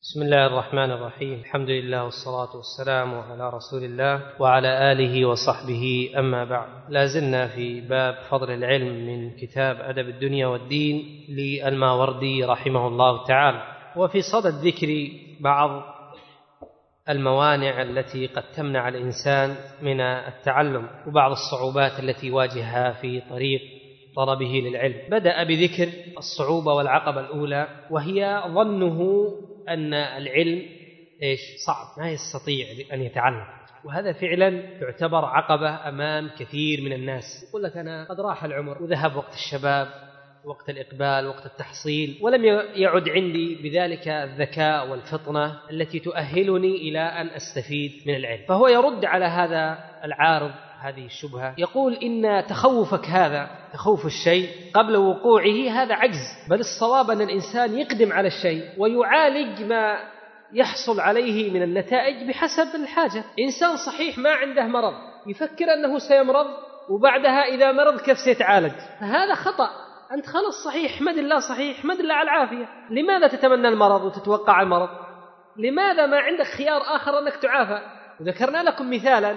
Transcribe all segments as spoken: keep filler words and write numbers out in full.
بسم الله الرحمن الرحيم. الحمد لله والصلاة والسلام على رسول الله وعلى آله وصحبه، أما بعد. لا زلنا في باب فضل العلم من كتاب أدب الدنيا والدين للماوردي رحمه الله تعالى، وفي صدد ذكر بعض الموانع التي قد تمنع الإنسان من التعلم وبعض الصعوبات التي يواجهها في طريق طلبه للعلم. بدأ بذكر الصعوبة والعقبة الأولى، وهي ظنه أن العلم إيش صعب، ما يستطيع أن يتعلم، وهذا فعلا يعتبر عقبة أمام كثير من الناس. يقول لك أنا قد راح العمر وذهب وقت الشباب، وقت الإقبال، وقت التحصيل، ولم يعد عندي بذلك الذكاء والفطنة التي تؤهلني إلى أن أستفيد من العلم. فهو يرد على هذا العارض هذه الشبهة، يقول إن تخوفك هذا، تخوف الشيء قبل وقوعه، هذا عجز، بل الصواب أن الإنسان يقدم على الشيء ويعالج ما يحصل عليه من النتائج بحسب الحاجة. إنسان صحيح ما عنده مرض يفكر أنه سيمرض، وبعدها إذا مرض كيف سيتعالج، فهذا خطأ. أنت خلص صحيح، احمد الله، صحيح احمد الله على العافية، لماذا تتمنى المرض وتتوقع المرض؟ لماذا ما عندك خيار آخر أنك تعافى؟ وذكرنا لكم مثالا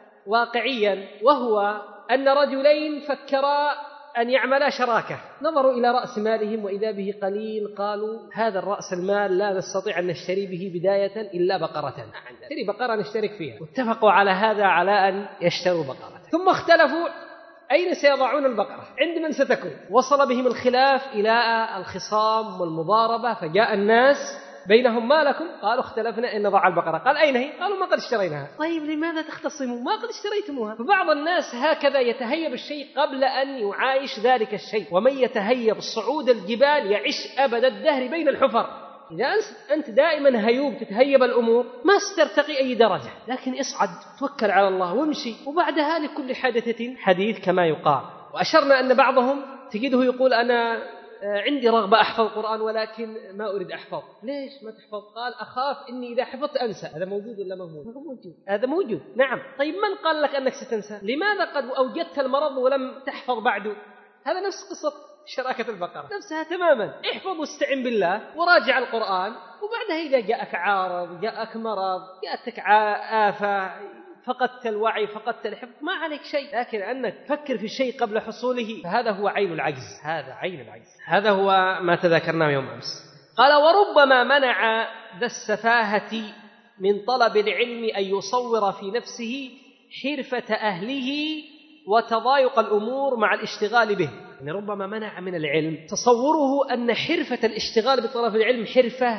واقعيا، وهو أن رجلين فكرا أن يعملا شراكة، نظروا إلى رأس مالهم وإذا به قليل، قالوا هذا الرأس المال لا نستطيع أن نشتري به بداية إلا بقرة، نشتري بقرة نشترك فيها. واتفقوا على هذا، على أن يشتروا بقرة، ثم اختلفوا أين سيضعون البقرة، عند من ستكون. وصل بهم الخلاف إلى الخصام والمضاربة، فجاء الناس بينهم ما لكم؟ قالوا اختلفنا أن نضع البقرة. قال أين هي؟ قالوا ما قد اشتريناها. طيب لماذا تختصموا؟ ما قد اشتريتموها. فبعض الناس هكذا يتهيب الشيء قبل أن يعايش ذلك الشيء، ومن يتهيب صعود الجبال يعيش أبد الدهر بين الحفر. إذا أنت دائما هيوب تتهيب الأمور ما سترتقي أي درجة، لكن اصعد، توكل على الله وامشي، وبعدها لكل حادثة حديث كما يقال. وأشرنا أن بعضهم تجده يقول أنا عندي رغبة أحفظ القرآن ولكن ما أريد أحفظ. ليش ما تحفظ؟ قال أخاف إني إذا حفظت أنسى. هذا موجود ولا موجود؟ موجود. هذا موجود، نعم. طيب من قال لك أنك ستنسى؟ لماذا قد أوجدت المرض ولم تحفظ بعد؟ هذا نفس قصة شراكة البقرة، نفسها تماما. احفظ واستعن بالله وراجع القرآن، وبعدها إذا جاءك عارض، جاءك مرض، جاءتك آفة، فقدت الوعي، فقدت الحفظ، ما عليك شيء. لكن أنك تفكر في الشيء قبل حصوله، فهذا هو عين العجز، هذا عين العجز. هذا هو ما تذكرناه يوم أمس. قال وربما منع ذا السفاهة من طلب العلم أن يصور في نفسه حرفة أهله وتضايق الأمور مع الاشتغال به. يعني ربما منع من العلم تصوره أن حرفة الاشتغال بطلب العلم حرفة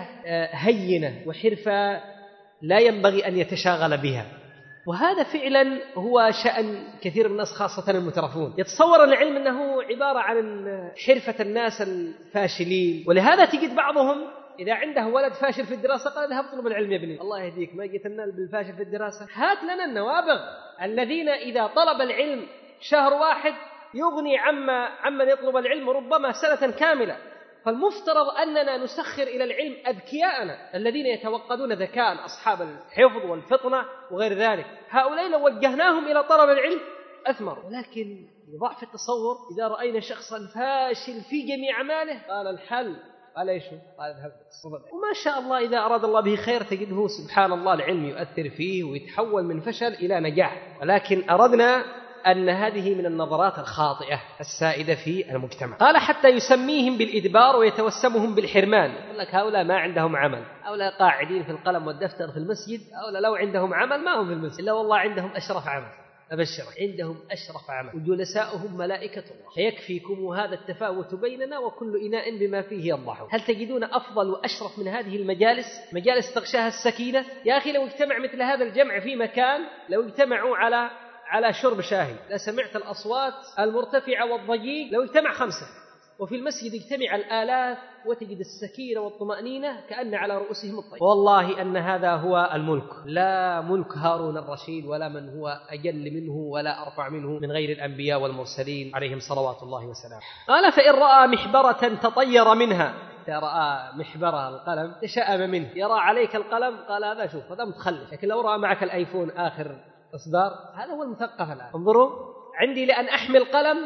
هينة وحرفة لا ينبغي أن يتشاغل بها، وهذا فعلا هو شأن كثير من الناس خاصة المترفون. يتصور العلم أنه عبارة عن حرفة الناس الفاشلين، ولهذا تجد بعضهم إذا عنده ولد فاشل في الدراسة قال اذهب اطلب العلم يا ابني، الله يهديك، ما جيت لنا بالفاشل في الدراسة، هات لنا النوابغ الذين إذا طلب العلم شهر واحد يغني عما عمن يطلب العلم ربما سنة كاملة. فالمفترض أننا نسخر إلى العلم أذكياءنا الذين يتوقدون ذكاء، أصحاب الحفظ والفطنة وغير ذلك. هؤلاء لو وجهناهم إلى طلب العلم أثمر، ولكن لضعف التصور إذا رأينا شخصا فاشل في جميع أعماله قال الحل، قال إيش؟ قال اذهب الصبر. وما شاء الله إذا أراد الله به خير تجده سبحان الله العلم يؤثر فيه ويتحول من فشل إلى نجاح. ولكن أردنا أن هذه من النظرات الخاطئة السائدة في المجتمع. قال حتى يسميهم بالإدبار ويتوسمهم بالحرمان. يقول لك هؤلاء ما عندهم عمل، هؤلاء قاعدين في القلم والدفتر في المسجد، هؤلاء لو عندهم عمل ما هم في المسجد، إلا والله عندهم أشرف عمل، أبشرك عندهم أشرف عمل، وجلساؤهم ملائكة الله. فيكفيكم هذا التفاوت بيننا وكل إناء بما فيه يضحون. هل تجدون أفضل وأشرف من هذه المجالس؟ مجالس تغشاها السكينة. يا أخي لو اجتمع مثل هذا الجمع في مكان، لو اجتمعوا على على شرب شاهي لسمعت الأصوات المرتفعة والضجيج، لو اجتمع خمسة، وفي المسجد اجتمع الآلاف وتجد السكينة والطمأنينة كأن على رؤوسهم الطير. والله أن هذا هو الملك، لا ملك هارون الرشيد ولا من هو أجل منه ولا أرفع منه من غير الأنبياء والمرسلين عليهم صلوات الله وسلامه. قال فإن رأى محبرة تطير منها، إذا رأى محبرة القلم تشاءم منه، يرى عليك القلم قال هذا شوف هذا متخلف. لكن لو رأى معك الآيفون آخر إصدار هذا هو المثقف الآن. انظروا عندي لأن أحمل قلم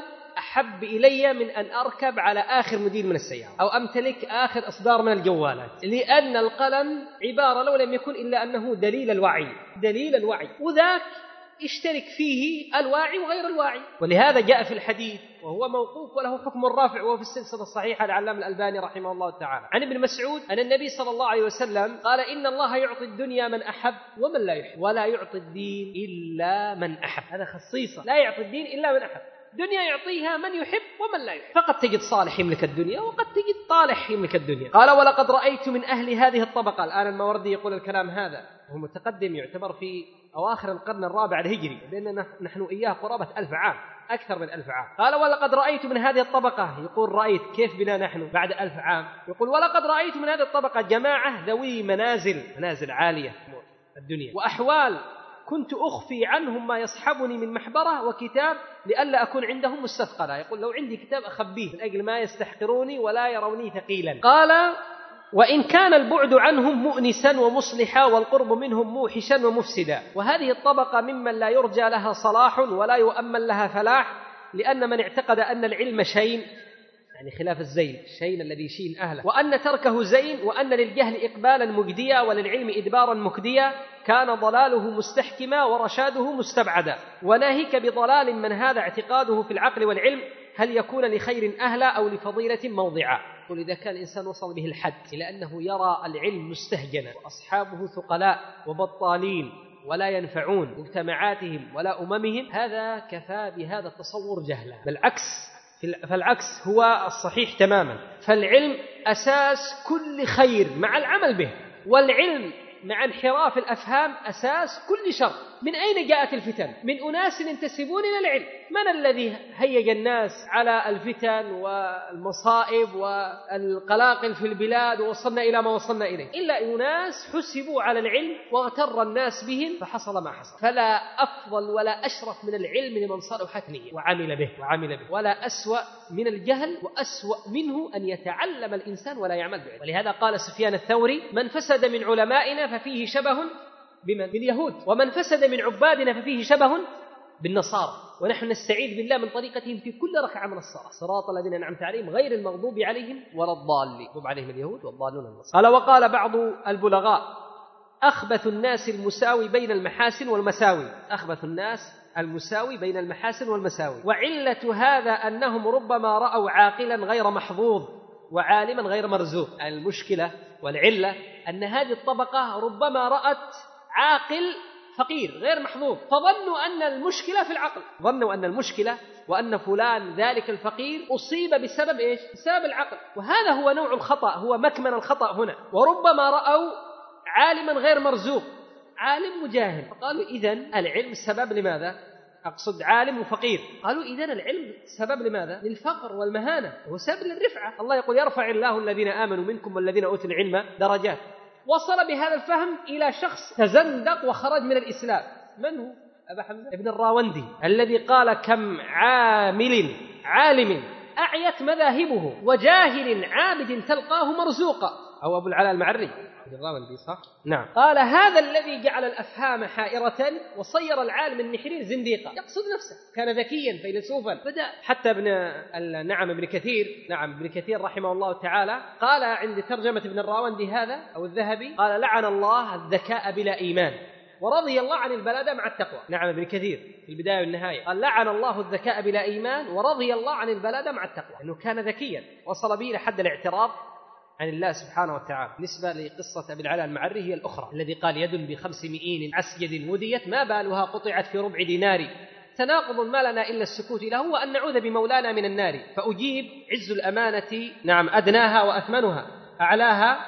أحب إلي من أن أركب على آخر موديل من السيارة أو أمتلك آخر إصدار من الجوالات، لأن القلم عبارة لو لم يكن إلا أنه دليل الوعي، دليل الوعي، وذاك اشترك فيه الواعي وغير الواعي. ولهذا جاء في الحديث وهو موقوف وله حكم الرافع وهو في السلسلة الصحيحة للعلامة الألباني رحمه الله تعالى عن ابن مسعود أن النبي صلى الله عليه وسلم قال إن الله يعطي الدنيا من أحب ومن لا يحب ولا يعطي الدين إلا من أحب. هذا خصيصة، لا يعطي الدين إلا من أحب. دنيا يعطيها من يحب ومن لا يحب، فقد تجد صالح يملك الدنيا وقد تجد طالح يملك الدنيا. قال ولقد رأيت من أهل هذه الطبقة. الآن الماوردي يقول الكلام هذا وهو متقدم، يعتبر في أواخر القرن الرابع الهجري، لأننا نحن إياه قرابة ألف عام، أكثر من ألف عام. قال ولقد رأيت من هذه الطبقة، يقول رأيت كيف بنا نحن بعد ألف عام، يقول ولقد رأيت من هذه الطبقة جماعة ذوي منازل منازل عالية الدنيا وأحوال كنت أخفي عنهم ما يصحبني من محبرة وكتاب لئلا أكون عندهم مستثقلا. يقول لو عندي كتاب أخبيه من أجل ما يستحقروني ولا يروني ثقيلا. قال وإن كان البعد عنهم مؤنسا ومصلحا والقرب منهم موحشا ومفسدا. وهذه الطبقة ممن لا يرجى لها صلاح ولا يؤمن لها فلاح، لأن من اعتقد أن العلم شين، يعني خلاف الزين، الشين الذي يشين أهله، وأن تركه زين، وأن للجهل إقبالا مجديا وللعلم إدبارا مكديا، كان ضلاله مستحكما ورشاده مستبعدا. وناهيك بضلال من هذا اعتقاده في العقل والعلم هل يكون لخير أهلا أو لفضيلة موضعا. ولذا كان الإنسان وصل به الحد إلى أنه يرى العلم مستهجنا وأصحابه ثقلاء وبطالين ولا ينفعون مجتمعاتهم ولا أممهم، هذا كفى بهذا التصور جهلا. بالعكس، فالعكس هو الصحيح تماما. فالعلم أساس كل خير مع العمل به، والعلم مع انحراف الأفهام أساس كل شر. من أين جاءت الفتن؟ من أناس ينتسبون إلى العلم. من الذي هيج الناس على الفتن والمصائب والقلاقل في البلاد ووصلنا إلى ما وصلنا إليه؟ إلا أناس حسبوا على العلم واغتر الناس بهم فحصل ما حصل. فلا أفضل ولا أشرف من العلم لمن صلحت نيته وعمل به وعمل به، ولا أسوأ من الجهل وأسوأ منه أن يتعلم الإنسان ولا يعمل به. ولهذا قال سفيان الثوري من فسد من علمائنا ففيه شبه بمن؟ باليهود، ومن فسد من عبادنا ففيه شبه بالنصارى. ونحن نستعيذ بالله من طريقتهم في كل ركعة من الصلاة، صراط الذين أنعمت عليهم غير المغضوب عليهم ولا الضالين، مغضوب عليهم اليهود والضالون النصارى. قال وقال بعض البلغاء أخبث الناس المساوي بين المحاسن والمساوي، أخبث الناس المساوي بين المحاسن والمساوي، وعلة هذا أنهم ربما رأوا عاقلا غير محظوظ وعالما غير مرزوق. يعني المشكلة والعلة أن هذه الطبقة ربما رأت عاقل فقير غير محظوظ، فظنوا أن المشكلة في العقل، ظنوا أن المشكلة وأن فلان ذلك الفقير أصيب بسبب إيش؟ بسبب العقل. وهذا هو نوع الخطأ، هو مكمن الخطأ هنا. وربما رأوا عالما غير مرزوق، عالم مجاهل، فقالوا إذن العلم سبب لماذا؟ أقصد عالم وفقير. قالوا إذن العلم سبب لماذا؟ للفقر والمهانة، هو سبب للرفعة. الله يقول يرفع الله الذين آمنوا منكم والذين أوتوا العلم درجات. وصل بهذا الفهم إلى شخص تزندق وخرج من الإسلام. من هو؟ أبا حمزة ابن الراوندي، الذي قال كم عامل عالم أعيت مذاهبه وجاهل عابد تلقاه مرزوقا. أو أبو العلاء المعري الراوندي، صح؟ نعم. قال هذا الذي جعل الأفهام حائرة وصير العالم النحرير زنديقا. يقصد نفسه، كان ذكيا فيلسوفا. بدأ حتى ابن نعم ابن كثير نعم ابن كثير رحمه الله تعالى قال عند ترجمة ابن الراوندي هذا أو الذهبي، قال لعن الله الذكاء بلا إيمان ورضي الله عن البلادة مع التقوى. نعم ابن كثير في البداية والنهاية قال لعن الله الذكاء بلا إيمان ورضي الله عن البلادة مع التقوى، أنه كان ذكيا وصل به لحد الاعتراض عن الله سبحانه وتعالى. بالنسبة لقصة أبي العلاء المعري هي الأخرى، الذي قال يد بخمس مئين عسجد مديت ما بالها قطعت في ربع دينار، تناقض ما لنا إلا السكوت له وأن نعوذ بمولانا من النار. فأجيب عز الأمانة نعم أدناها وأثمنها أعلاها،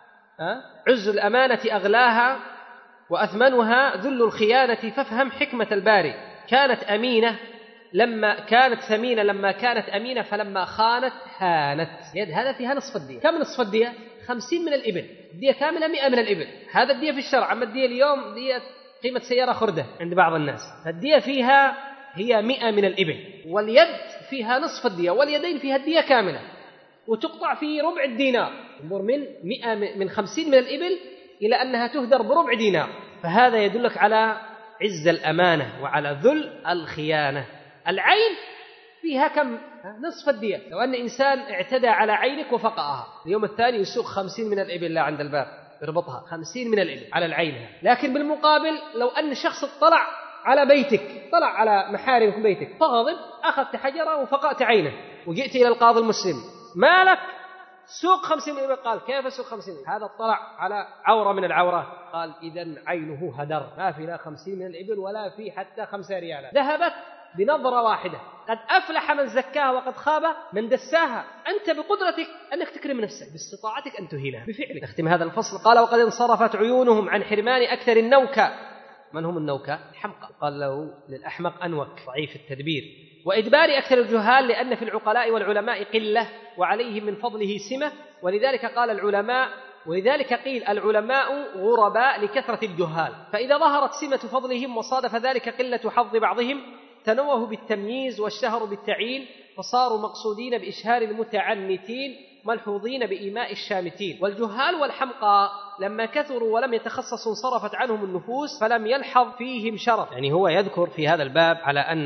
عز الأمانة أغلاها وأثمنها ذل الخيانة، فافهم حكمة الباري. كانت أمينة لما كانت ثمينة لما كانت أمينة فلما خانت هانت. هذا فيها نصف الدية. كم نصف الدية؟ خمسين من الإبل. الدية كاملة مئة من الإبل. هذا الدية في الشرع، أما الدية اليوم دية قيمة سيارة خردة عند بعض الناس. الدية فيها هي مئة من الإبل، واليد فيها نصف الدية، واليدين فيها الدية كاملة، وتقطع في ربع الدينار. انظر من مئة من خمسين من الإبل إلى أنها تهدر بربع دينار. فهذا يدلك على عز الأمانة وعلى ذل الخيانة. العين فيها كم؟ نصف الدية. لو أن إنسان اعتدى على عينك وفقأها، اليوم الثاني يسوق خمسين من الإبل لا عند الباب يربطها، خمسين من الإبل على العين. لكن بالمقابل لو أن شخص اطلع على بيتك، طلع على محارم بيتك فغضب، أخذت حجرة وفقأت عينه وجئت إلى القاضي المسلم، ما لك؟ سوق خمسين من الإبل. قال كيف سوق خمسين؟ هذا اطلع على عورة من العورات. قال إذن عينه هدر، ما في لا خمسين من الإبل ولا في حتى خمسة ريالات، ذهبت بنظرة واحدة. قد أفلح من زكاها وقد خاب من دساها. أنت بقدرتك أنك تكرم نفسك، باستطاعتك أن تهينها بفعلك. نختم هذا الفصل. قال وقد انصرفت عيونهم عن حرمان أكثر النوكة. من هم النوكة؟ حمقى. قال له للأحمق أنوك، ضعيف التدبير. وإدبار أكثر الجهال، لأن في العقلاء والعلماء قلة وعليهم من فضله سمة، ولذلك قال العلماء ولذلك قيل العلماء غرباء لكثرة الجهال. فإذا ظهرت سمة فضلهم وصادف ذلك قلة حظ بعضهم تنوهوا بالتمييز واشتهروا بالتعيين، فصاروا مقصودين بإشهار المتعنتين ملحوظين بإيماء الشامتين. والجهال والحمقى لما كثروا ولم يتخصصوا انصرفت عنهم النفوس فلم يلحظ فيهم شرف. يعني هو يذكر في هذا الباب على أن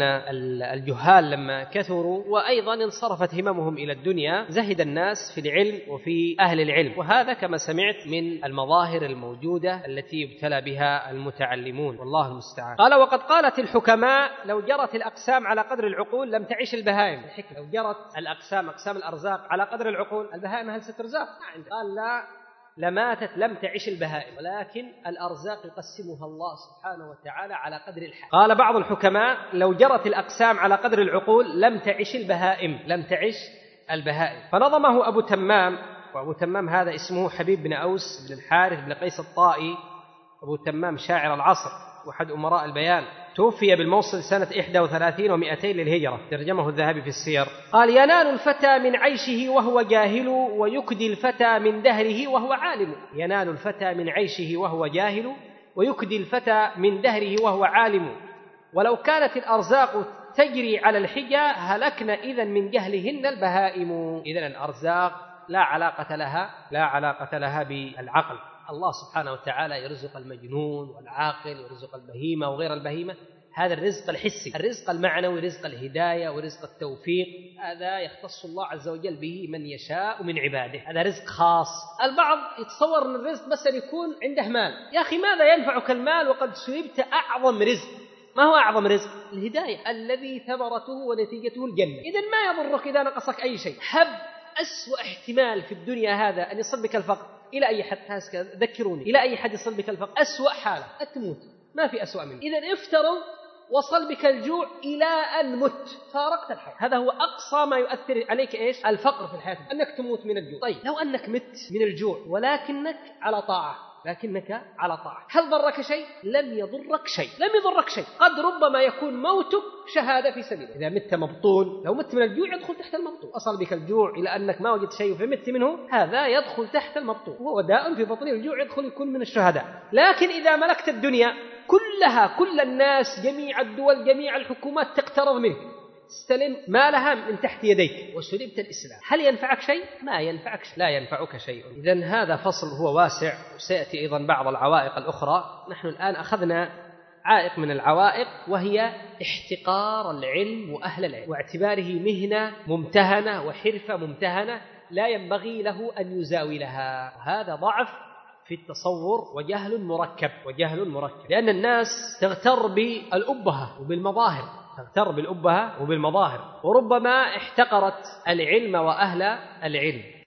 الجهال لما كثروا وأيضا انصرفت هممهم إلى الدنيا زهد الناس في العلم وفي أهل العلم، وهذا كما سمعت من المظاهر الموجودة التي يبتلى بها المتعلمون، والله المستعان. قال وقد قالت الحكماء لو جرت الأقسام على قدر العقول لم تعيش البهائم. الحكمة لو جرت الأقسام أقسام الأرزاق على قدر العقول، البهائم هل سترزاق؟ قال لا، لماتت لم تعش البهائم، ولكن الأرزاق يقسمها الله سبحانه وتعالى على قدر الحال. قال بعض الحكماء لو جرت الأقسام على قدر العقول لم تعش البهائم، لم تعش البهائم. فنظمه أبو تمام، وأبو تمام هذا اسمه حبيب بن أوس بن الحارث بن قيس الطائي. أبو تمام شاعر العصر وأحد أمراء البيان، توفي بالموصل سنة إحدى وثلاثين ومئتين للهجرة، ترجمه الذهبي في السير. قال ينال الفتى من عيشه وهو جاهل، ويكدي الفتى من دهره وهو عالم. ينال الفتى من عيشه وهو جاهل، ويكدي الفتى من دهره وهو عالم. ولو كانت الأرزاق تجري على الحجة هلكنا إذن من جهلهن البهائم. إذن الأرزاق لا علاقة لها لا علاقة لها بالعقل. الله سبحانه وتعالى يرزق المجنون والعاقل، يرزق البهيمة وغير البهيمة، هذا الرزق الحسي. الرزق المعنوي رزق الهداية ورزق التوفيق، هذا يختص الله عز وجل به من يشاء من عباده، هذا رزق خاص. البعض يتصور أن الرزق بس أن يكون عنده مال. يا أخي ماذا ينفعك المال وقد سلبت أعظم رزق؟ ما هو أعظم رزق؟ الهداية الذي ثمرته ونتيجته الجنة. إذن ما يضرك إذا نقصك أي شيء. هب أسوأ احتمال في الدنيا هذا أن يصل بك الفقر، إلى أي حد ذكروني إلى أي حد يصل بك الفقر؟ أسوأ حالة أتموت، ما في أسوأ منه. إذن افتروا وصل بك الجوع إلى أن مت، فارقت الحياة. هذا هو أقصى ما يؤثر عليك إيش؟ الفقر في الحياة، أنك تموت من الجوع. طيب لو أنك مت من الجوع ولكنك على طاعة، لكنك على طاعة، هل ضرك شيء؟ لم يضرك شيء، لم يضرك شيء. قد ربما يكون موتك شهادة في سبيله. إذا مت مبطون، لو مت من الجوع يدخل تحت المبطون. أصل بك الجوع إلى أنك ما وجدت شيء فمت منه، هذا يدخل تحت المبطون، وهو داء في بطن الجوع يدخل يكون من الشهداء. لكن إذا ملكت الدنيا كلها، كل الناس، جميع الدول، جميع الحكومات تقترض منك، استلم مالها من تحت يديك، وسلبت الإسلام، هل ينفعك شيء؟ ما ينفعك شيء، لا ينفعك شيء. إذن هذا فصل هو واسع، وسيأتي أيضا بعض العوائق الأخرى. نحن الآن أخذنا عائق من العوائق، وهي احتقار العلم وأهل العلم، واعتباره مهنة ممتهنة وحرفة ممتهنة لا ينبغي له أن يزاولها. هذا ضعف في التصور وجهل مركب وجهل مركب، لأن الناس تغتر بالأبهة وبالمظاهر، تغتر بالأبهة وبالمظاهر، وربما احتقرت العلم وأهل العلم.